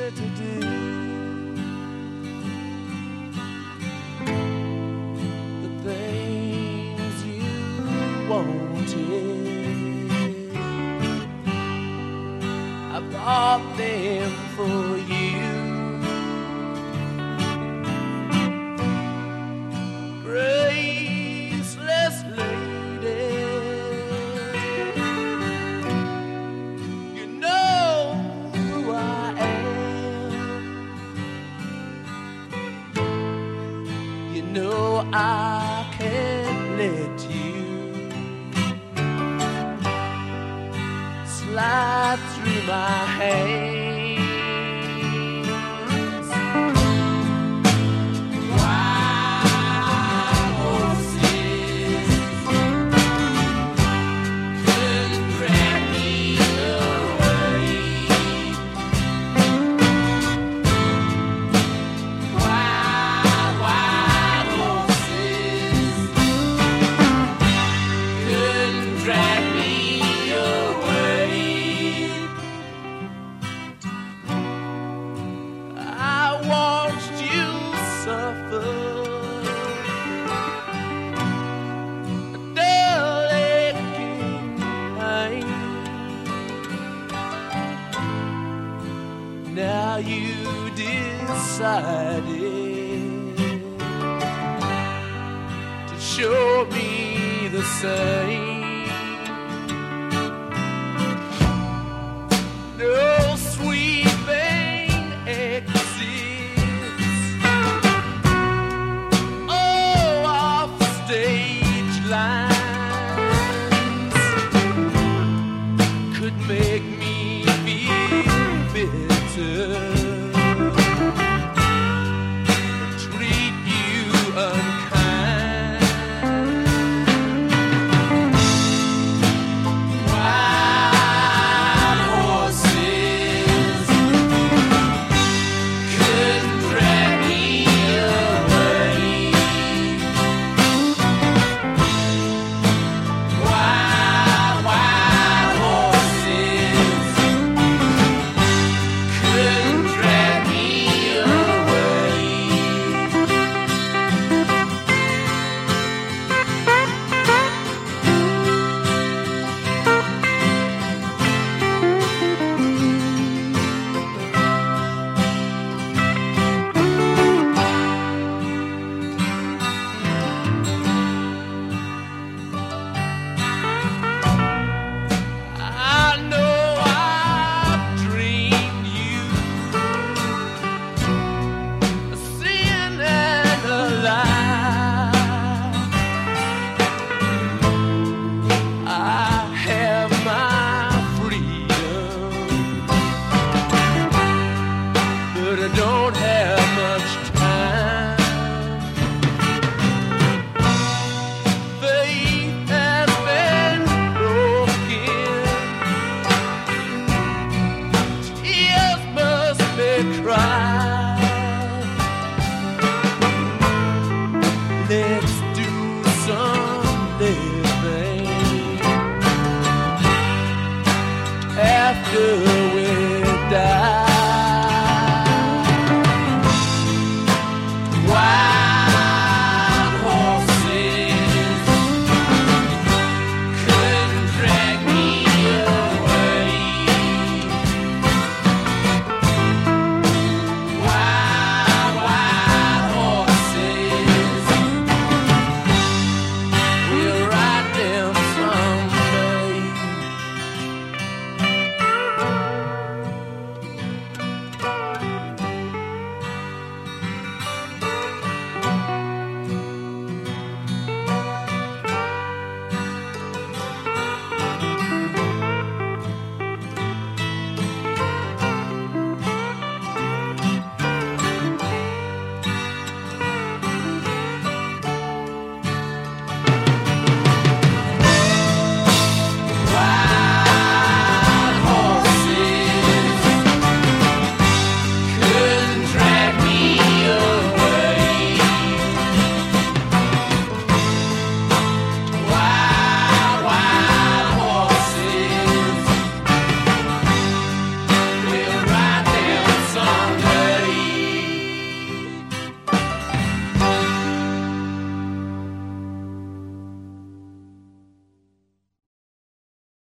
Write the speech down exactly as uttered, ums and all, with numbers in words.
easy to do. The things you wanted, I bought them for you. Graceless lady, you know who I am. You know I can't let you slide through my hands. Wild horses couldn't drag me away. Wild, wild horses couldn't drag me away. I watched you suffer a dull aching pain. Now you decided to show me the same.